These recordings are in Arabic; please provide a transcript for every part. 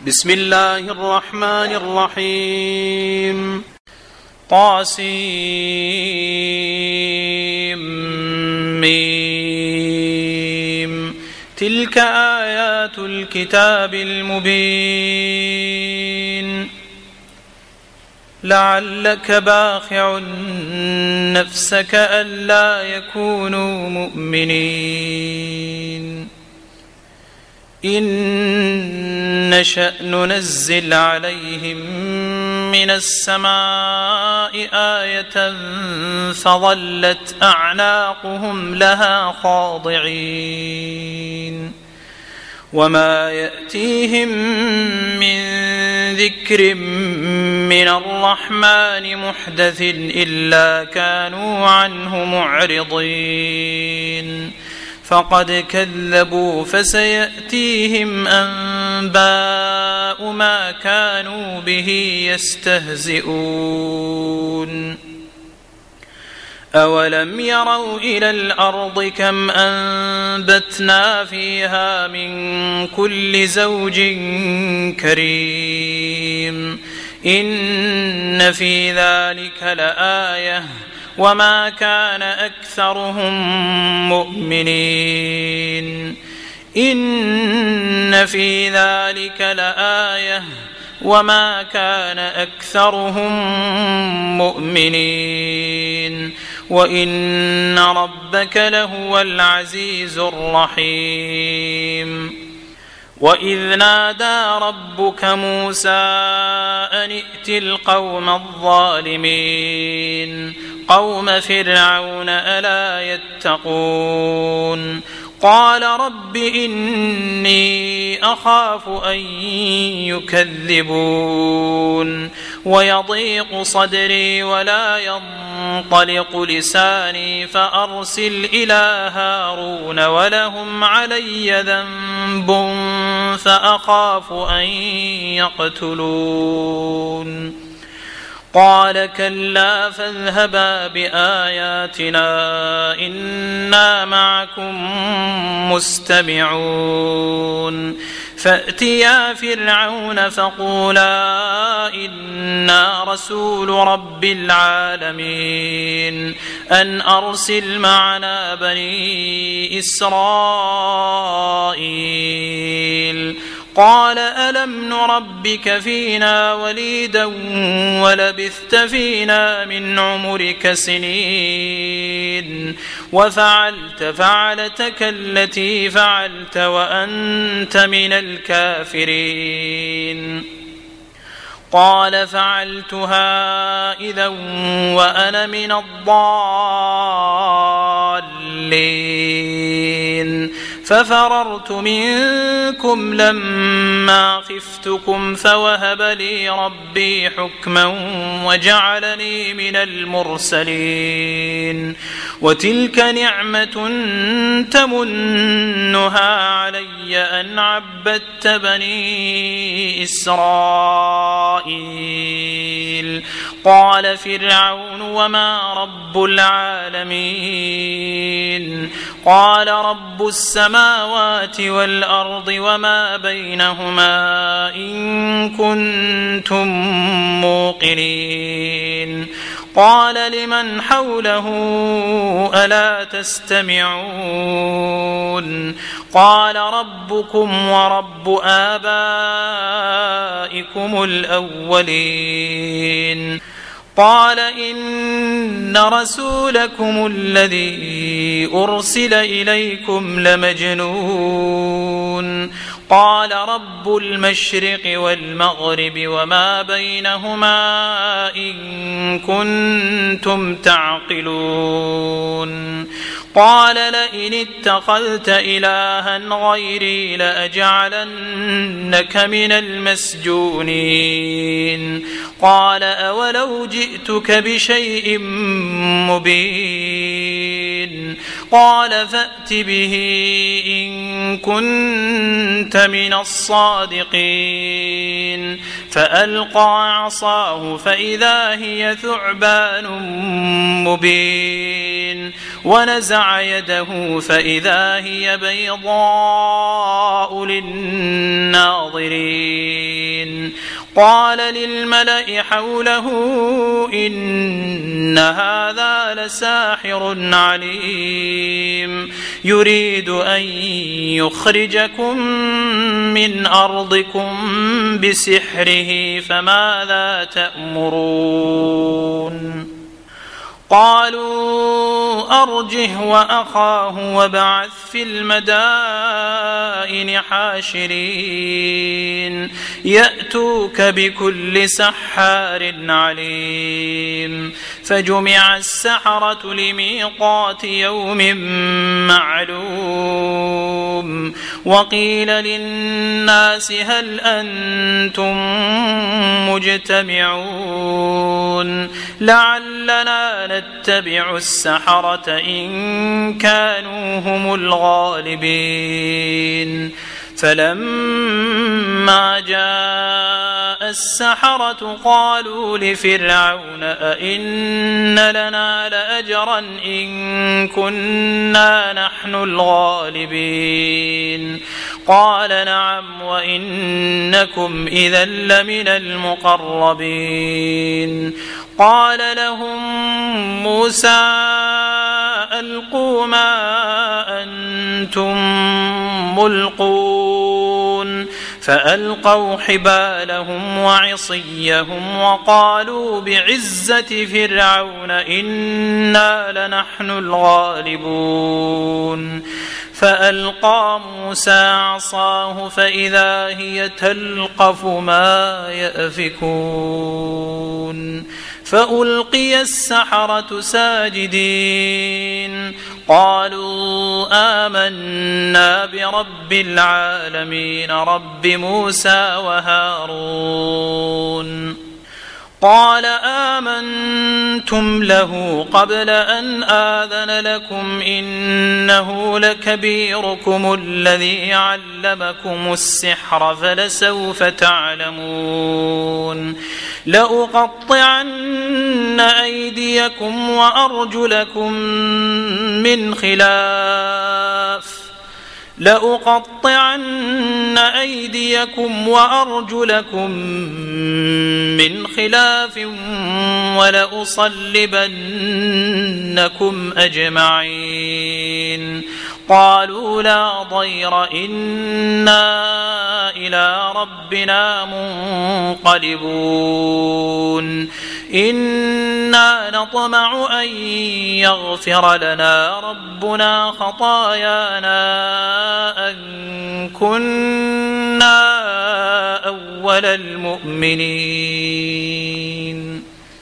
بسم الله الرحمن الرحيم. طاسيم. تلك آيات الكتاب المبين. لعلك باخع نفسك ألا يكونوا مؤمنين. إن نشأ ننزل عليهم من السماء آية فظلت أعناقهم لها خاضعين. وما يأتيهم من ذكر من الرحمن محدث إلا كانوا عنه معرضين. فقد كذبوا فسيأتيهم أنباء ما كانوا به يستهزئون. أولم يروا إلى الأرض كم أنبتنا فيها من كل زوج كريم. إن في ذلك لآية وما كان أكثرهم مؤمنين. إن في ذلك لآية وما كان أكثرهم مؤمنين. وإن ربك لهو العزيز الرحيم. وإذ نادى ربك موسى أن ائت القوم الظالمين قوم فرعون ألا يتقون. قال رب إني أخاف أن يكذبون ويضيق صدري ولا ينطلق لساني فأرسل إلى هارون ولهم علي ذنب فأخاف أن يقتلون. قال كلا فاذهبا بآياتنا إنا معكم مستمعون. فأتيا فرعون فقولا إنا رسول رب العالمين أن أرسل معنا بني إسرائيل. قال ألم نربك فينا وليدا ولبثت فينا من عمرك سنين وفعلت فعلتك التي فعلت وأنت من الكافرين. قال فعلتها إذا وأنا من الضالين. ففررت منكم لما خفتكم فوهب لي ربي حكما وجعلني من المرسلين. وتلك نعمة تمنها علي أن عبدت بني إسرائيل. قال فرعون وما رب العالمين. قال رب السماوات والأرض وما بينهما إن كنتم موقنين. قال لمن حوله ألا تستمعون. قال ربكم ورب آبائكم الأولين. قال إن رسولكم الذي أرسل إليكم لمجنون. قال رب المشرق والمغرب وما بينهما إن كنتم تعقلون. قال لئن اتخذت إلها غيري لأجعلنك من المسجونين. قال أولو جئتك بشيء مبين. مبين قال فأت به إن كنت من الصادقين فألقى عصاه فإذا هي ثعبان مبين ونزع يده فإذا هي بيضاء للناظرين قال للملأ حوله إن هذا لساحر عليم يريد أن يخرجكم من أرضكم بسحره فماذا تأمرون قالوا أرجه وأخاه وابعث في المدائن حاشرين يأتوك بكل سحار عليم فجمع السحرة لميقات يوم معلوم وقيل للناس هل أنتم مجتمعون لعلنا نتبع السحرة إن كانوا هم الغالبين فلما جاء السحرة قالوا لفرعون أئن لنا لأجرا إن كنا نحن الغالبين قال نعم وإنكم إذا لمن المقربين قال لهم موسى ألقوا ما أنتم ملقون فألقوا حبالهم وعصيهم وقالوا بعزة فرعون إنا لنحن الغالبون فألقى موسى عصاه فإذا هي تلقف ما يأفكون فألقي السحرة ساجدين قالوا آمنا برب العالمين رب موسى وهارون قال آمنتم له قبل أن آذن لكم إنه لكبيركم الذي علمكم السحر فلسوف تعلمون لأقطعن أيديكم وأرجلكم من خلاف ولأصلبنكم أجمعين قالوا لا ضير إنا إلى ربنا منقلبون إنا نطمع أن يغفر لنا ربنا خطايانا أن كنا أول المؤمنين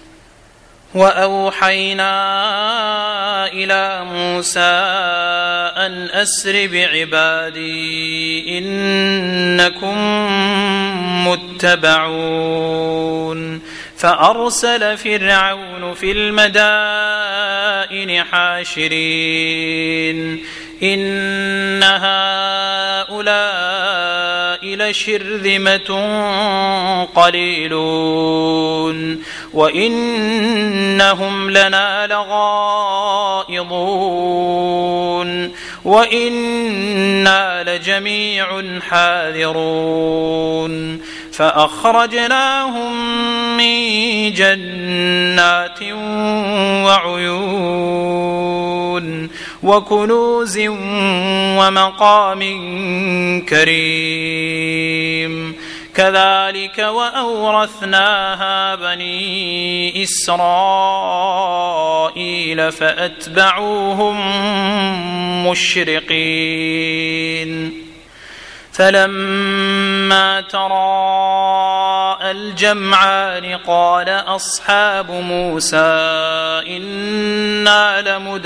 وأوحينا إلى موسى أن أسر بعبادي إنكم متبعون فأرسل فرعون في المدائن حاشرين إن هؤلاء لشرذمة قليلون وإنهم لنا لغائظون وإنا لجميع حاذرون فأخرجناهم من جنات وعيون وكنوز ومقام كريم كذلك وأورثناها بني إسرائيل فأتبعوهم مشرقين فلما تراءى الجمعان قال أصحاب موسى إنا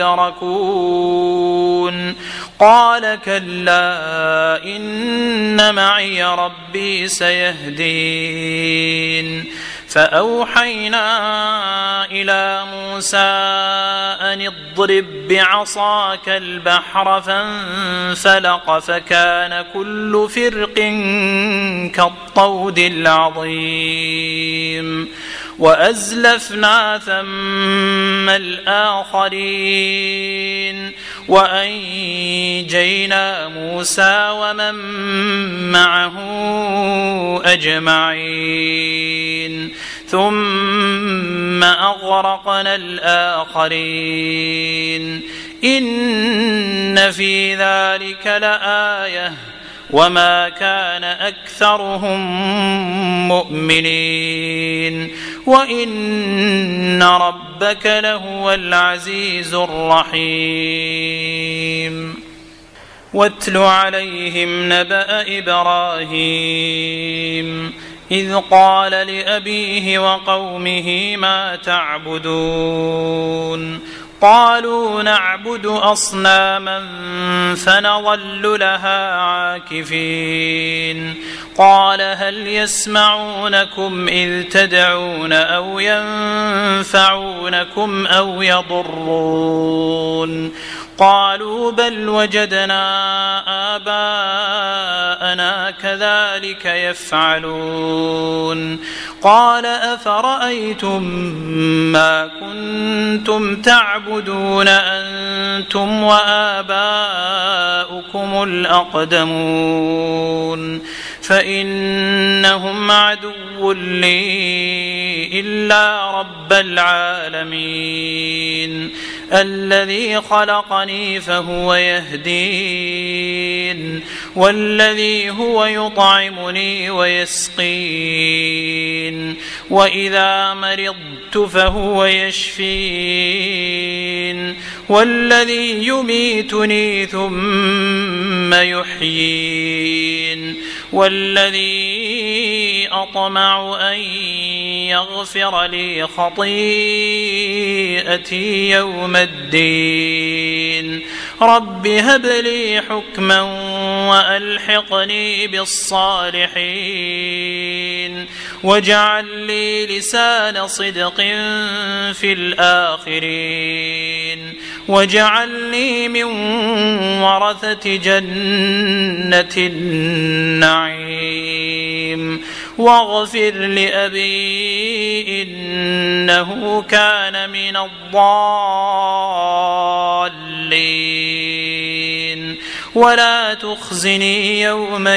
لمدركون قال كلا إن معي ربي سيهدين فأوحينا إلى موسى أن اضرب بعصاك البحر فانفلق فكان كل فرق كالطود العظيم وأزلفنا ثم الآخرين وأنجينا موسى ومن معه أجمعين ثم أغرقنا الآخرين إن في ذلك لآية وما كان أكثرهم مؤمنين وإن ربك لهو العزيز الرحيم واتل عليهم نبأ إبراهيم إذ قال لأبيه وقومه ما تعبدون قالوا نعبد أصناما فنظل لها عاكفين قال هل يسمعونكم إذ تدعون أو ينفعونكم أو يضرون قالوا بل وجدنا آباءنا كذلك يفعلون قال أفرأيتم ما كنتم تعبدون أنتم وآباؤكم الأقدمون فإنهم عدو لي إلا رب العالمين الذي خلقني فهو يهدين والذي هو يطعمني ويسقين وإذا مرضت فهو يشفين والذي يميتني ثم يحيين والذي أطمع أن يغفر لي خطيئتي يوم الدين رب هب لي حكما وألحقني بالصالحين واجعل لي لسان صدق في الآخرين واجعلني من ورثة جنة النعيم واغفر لأبي إنه كان من الضالين ولا تخزني يوم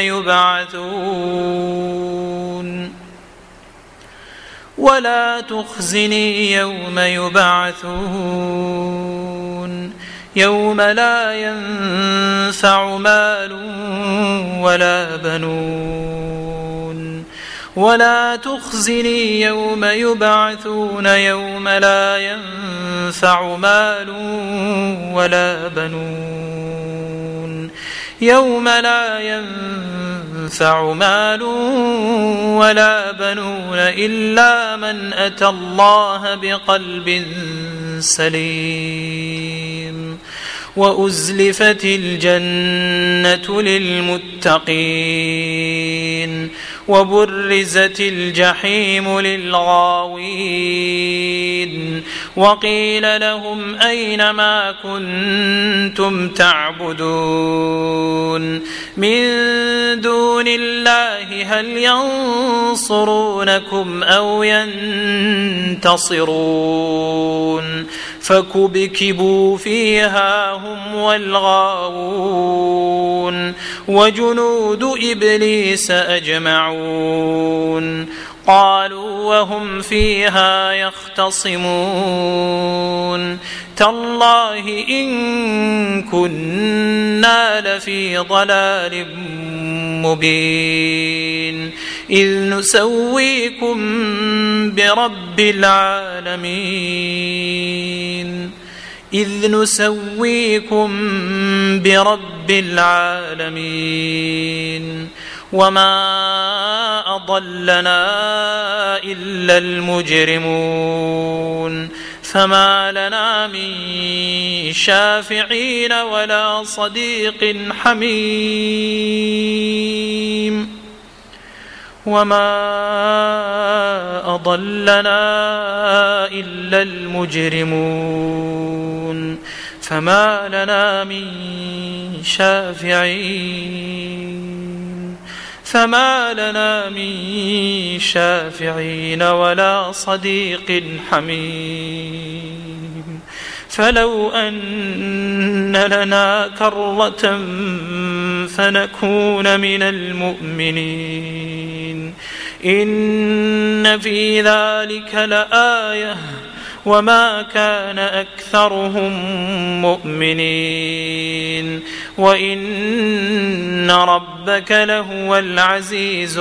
يبعثون يوم لا ينفع مال ولا بنون ولا تخزني يوم يبعثون يوم لا ينفع مال ولا بنون يوم لا ينفع مال ولا بنون إلا من أتى الله بقلب سليم وأزلفت الجنة للمتقين وبرزت الجحيم للغاوين وقيل لهم أين ما كنتم تعبدون من دون الله هل ينصرونكم أو ينتصرون فكبكبوا فيها هم والغاوون وجنود إبليس أجمعون قالوا وهم فيها يختصمون تالله إن كنا لفي ضلال مبين إذ نسويكم برب العالمين وما أضلنا إلا المجرمون فما لنا من شافعين ولا صديق حميم وما أضلنا إلا المجرمون فما لنا من شافعين ولا صديق حميم فلو أن لنا كرة فنكون من المؤمنين إن في ذلك لآية وما كان أكثرهم مؤمنين وإن ربك لهو العزيز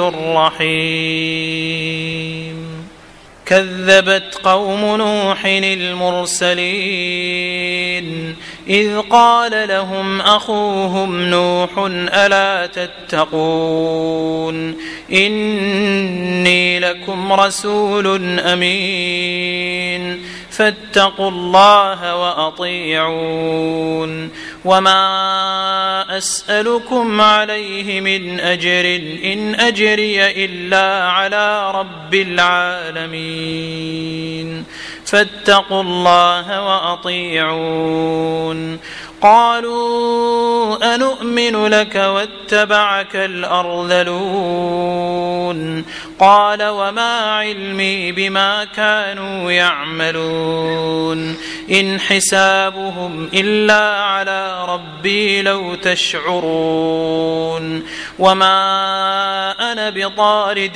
الرحيم كذبت قوم نوح المرسلين إذ قال لهم أخوهم نوح ألا تتقون إني لكم رسول أمين فاتقوا الله وأطيعون وما أسألكم عليه من أجر إن أجري إلا على رب العالمين فاتقوا الله وأطيعون قالوا أنؤمن لك واتبعك الأرذلون قال وما علمي بما كانوا يعملون إن حسابهم إلا على ربي لو تشعرون وما أنا بطارد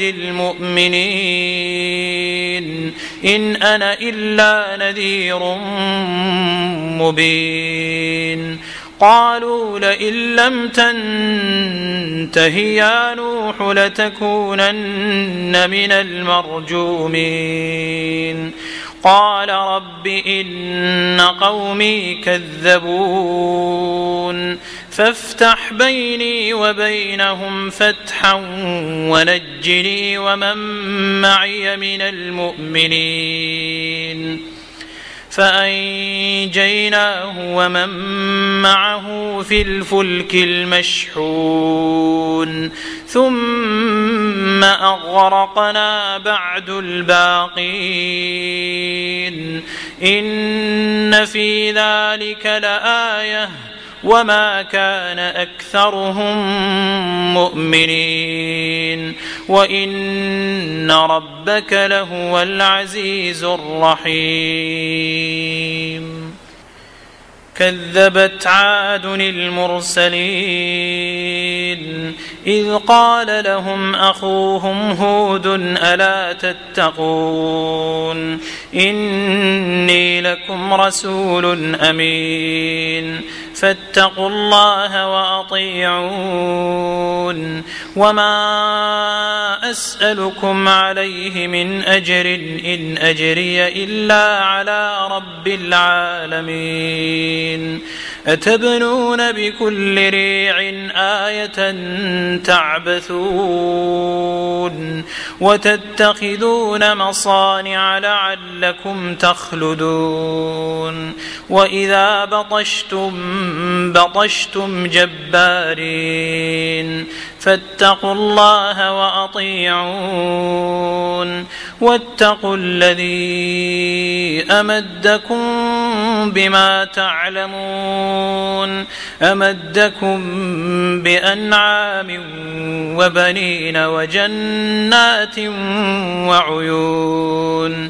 المؤمنين إن أنا إلا نذير مبين قالوا لئن لم تنته يا نوح لتكونن من المرجومين قال رب إن قومي كذبون فافتح بيني وبينهم فتحا ونجني ومن معي من المؤمنين فأنجيناه ومن معه في الفلك المشحون ثم أغرقنا بعد الباقين إن في ذلك لآية وما كان أكثرهم مؤمنين وإن ربك لهو العزيز الرحيم كذبت عاد المرسلين إذ قال لهم أخوهم هود ألا تتقون إني لكم رسول أمين فاتقوا الله وأطيعون وما أسألكم عليه من أجر إن أجري إلا على رب العالمين أتبنون بكل ريع آية تعبثون وتتخذون مصانع لعلكم تخلدون وإذا بطشتم جبارين فاتقوا الله وأطيعون واتقوا الذي أمدكم بما تعلمون أمدكم بأنعام وبنين وجنات وعيون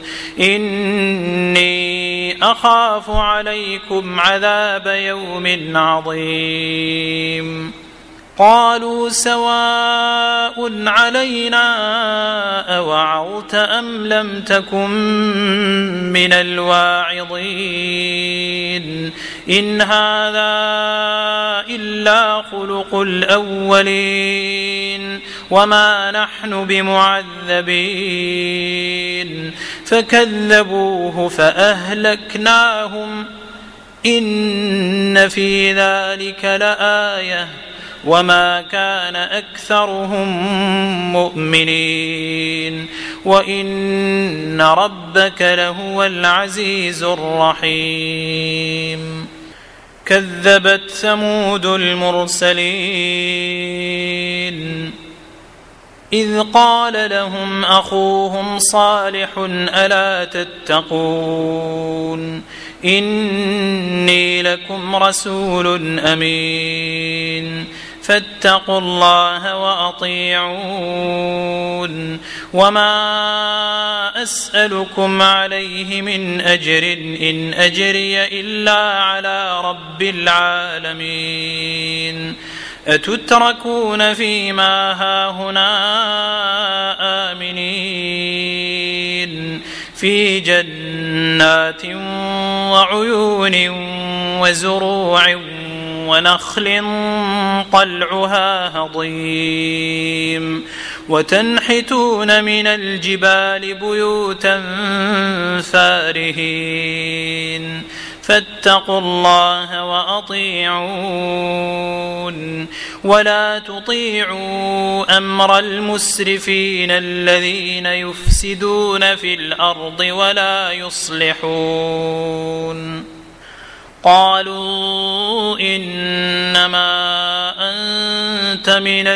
إني أخاف عليكم عذاب يوم عظيم قالوا سواء علينا أوعظت أم لم تكن من الواعظين إن هذا إلا خلق الأولين وما نحن بمعذبين فكذبوه فأهلكناهم إن في ذلك لآية وما كان أكثرهم مؤمنين وإن ربك لهو العزيز الرحيم كذبت ثمود المرسلين إذ قال لهم أخوهم صالح ألا تتقون إني لكم رسول أمين فاتقوا الله وأطيعون وما أسألكم عليه من أجر إن أجري إلا على رب العالمين أتتركون فيما هاهنا آمنين في جنات وعيون وزروع ونخل طلعها هضيم وتنحتون من الجبال بيوتا فارهين فاتقوا الله وأطيعون ولا تطيعوا أمر المسرفين الذين يفسدون في الأرض ولا يصلحون قالوا إنما أنت من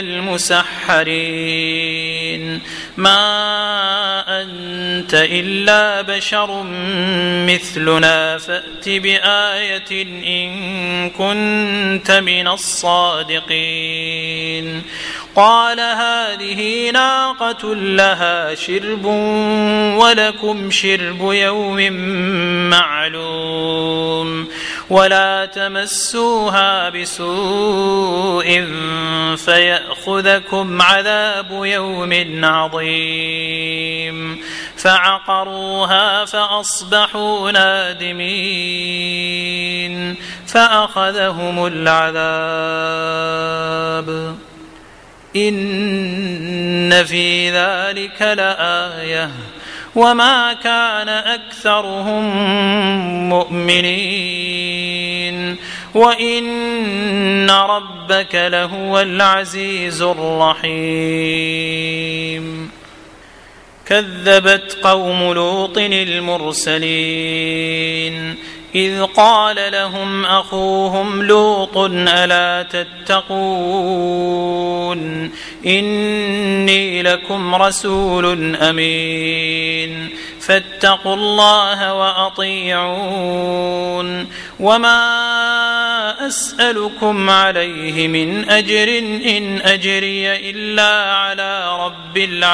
المسحرين ما أنت إلا بشر مثلنا فأت بآية إن كنت من الصادقين قال هذه ناقة لها شرب ولكم شرب يوم معلوم ولا تمسوها بسوء فيأخذكم عذاب يوم عظيم فعقروها فأصبحوا نادمين فأخذهم العذاب إن في ذلك لآية وما كان أكثرهم مؤمنين وإن ربك لهو العزيز الرحيم كذبت قوم لوط المرسلين إذ قال لهم أخوهم لوط ألا تتقون إني لكم رسول أمين فاتقوا الله وأطيعون وما أسألكم عليه من أجر إن أجري إلا على رب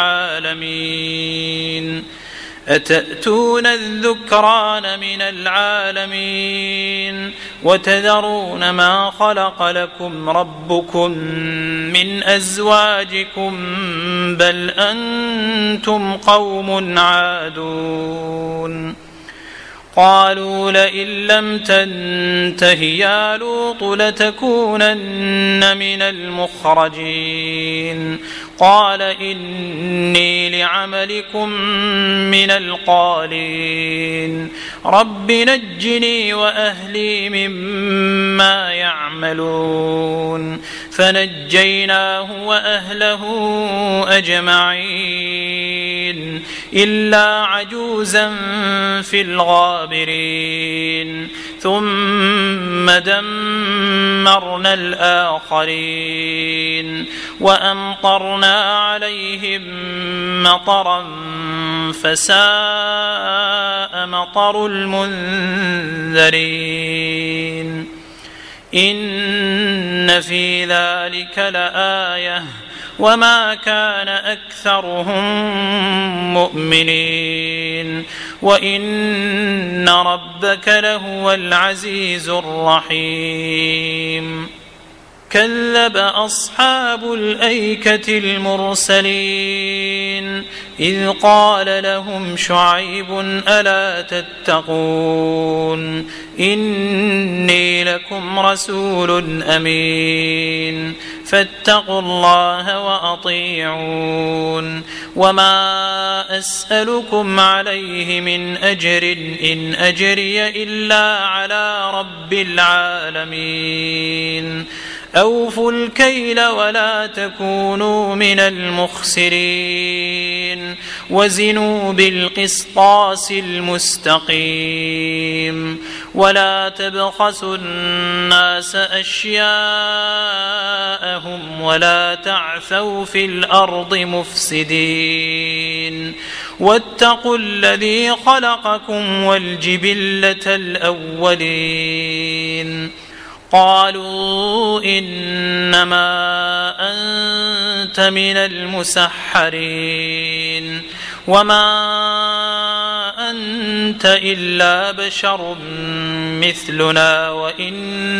العالمين أتأتون الذكران من العالمين وتذرون ما خلق لكم ربكم من أزواجكم بل أنتم قوم عادون قالوا لئن لم تنته يا لوط لتكونن من المخرجين قال إني لعملكم من القالين رب نجني وأهلي مما يعملون فنجيناه وأهله أجمعين إلا عجوزا في الغابرين ثم دمرنا الآخرين وأمطرنا عليهم مطرا فساء مطر المنذرين إن في ذلك لآية وما كان أكثرهم مؤمنين وإن ربك لهو العزيز الرحيم كذب أصحاب الأيكة المرسلين إذ قال لهم شعيب ألا تتقون إني لكم رسول أمين فاتقوا الله وأطيعون وما أسألكم عليه من أجر إن أجري إلا على رب العالمين أوفوا الكيل ولا تكونوا من المخسرين وزنوا بالقسطاس المستقيم ولا تبخسوا الناس أشياءهم ولا تعثوا في الأرض مفسدين واتقوا الذي خلقكم والجبلة الأولين قالوا إنما أنت من المسحرين وما أنت إلا بشر مثلنا وإن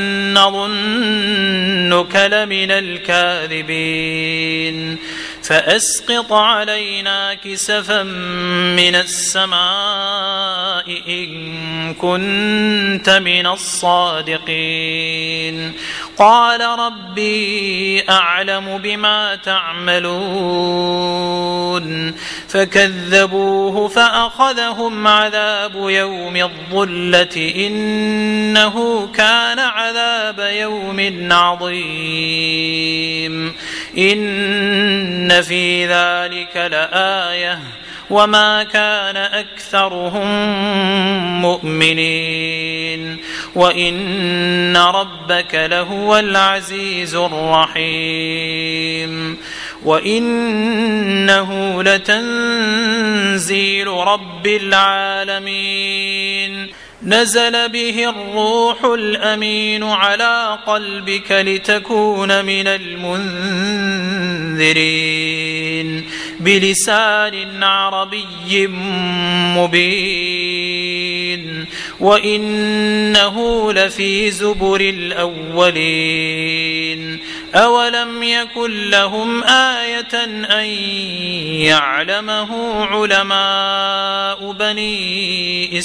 نظنك لمن الكاذبين فأسقط علينا كسفا من السماء إن كنت من الصادقين قال ربي أعلم بما تعملون فكذبوه فأخذهم عذاب يوم الظلة إنه كان عذاب يوم عظيم إن في ذلك لآية وما كان أكثرهم مؤمنين وإن ربك لهو العزيز الرحيم وإنه لتنزيل رب العالمين نزل به الروح الأمين على قلبك لتكون من المنذرين بلسان عربي مبين وإنه لفي زبر الأولين أولم يكن لهم آية أن يعلمه علماء بني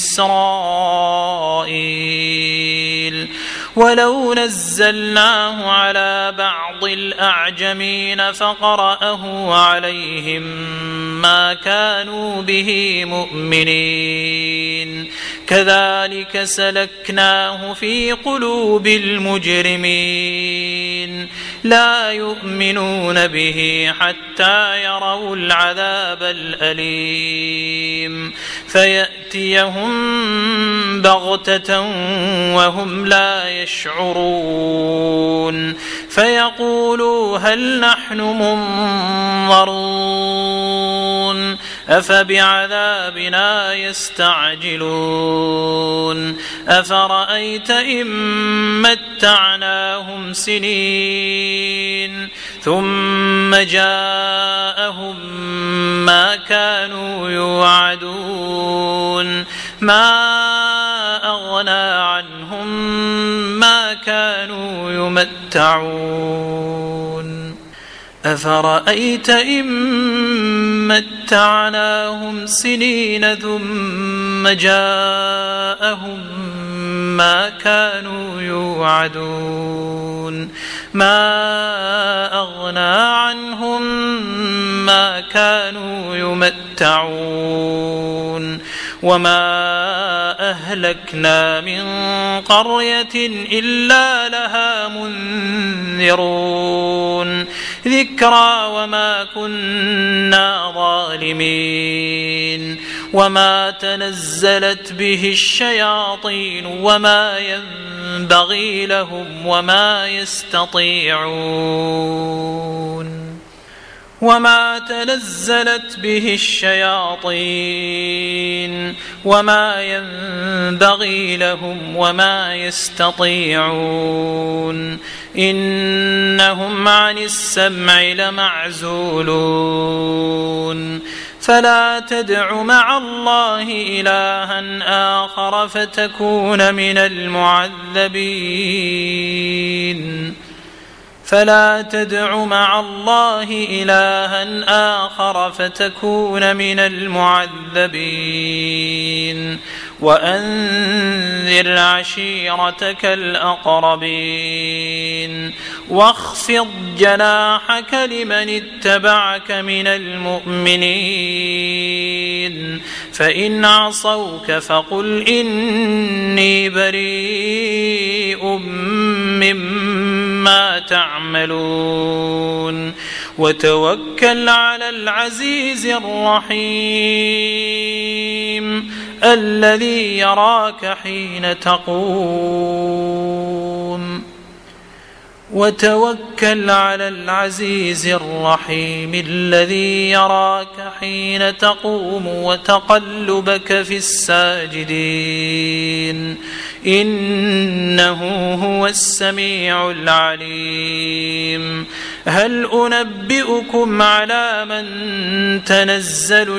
إسرائيل ولو نزلناه على بعض الأعجمين فقرأه عليهم ما كانوا به مؤمنين كذلك سلكناه في قلوب المجرمين لا يؤمنون به حتى يروا العذاب الأليم فيأتيهم بغتة وهم لا يشعرون فيقولوا هل نحن منظرون أفبعذابنا يستعجلون أفرأيت إن متعناهم سنين ثم جاءهم ما كانوا يوعدون ما أغنى عنهم ما كانوا يمتعون أفرأيت إن متعناهم سنين ثم جاءهم ما كانوا يوعدون ما أغنى عنهم ما كانوا يمتعون وما أهلكنا من قرية إلا لها منذرون ذكرى وما كنا ظالمين وما تنزلت به الشياطين وما ينبغي لهم وما يستطيعون وما تنزلت به الشياطين وما ينبغي لهم وما يستطيعون إنهم عن السمع لمعزولون فلا تدع مع الله إلها آخر فتكون من المعذبين فلا تدع مع الله إلها آخر فتكون من المعذبين وأنذر عشيرتك الأقربين واخفض جناحك لمن اتبعك من المؤمنين فإن عصوك فقل إني بريء مما تعملون وتوكل على العزيز الرحيم الذي يراك حين تقوم وتوكل على العزيز الرحيم الذي يراك حين تقوم وتقلبك في الساجدين إنه هو السميع العليم هل أنبئكم على من تنزل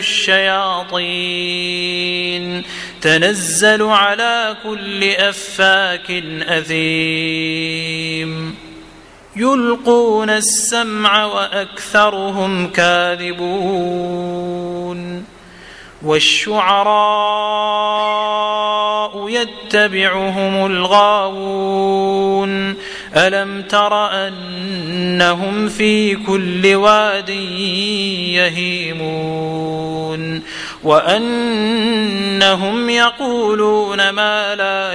الشياطين تنزل على كل أفاك أثيم يلقون السمع وأكثرهم كاذبون والشعراء يتبعهم الغاوون ألم تر أنهم في كل واد يهيمون وأنهم يقولون ما لا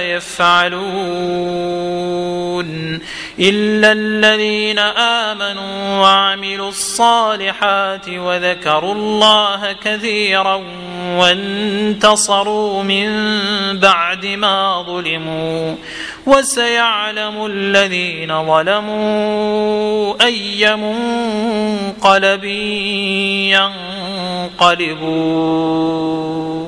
يفعلون إلا الذين آمنوا وعملوا الصالحات وذكروا الله كثيرا وانتصروا من بعد ما ظلموا وسيعلم الذين ظلموا أي منقلب ينقلبون.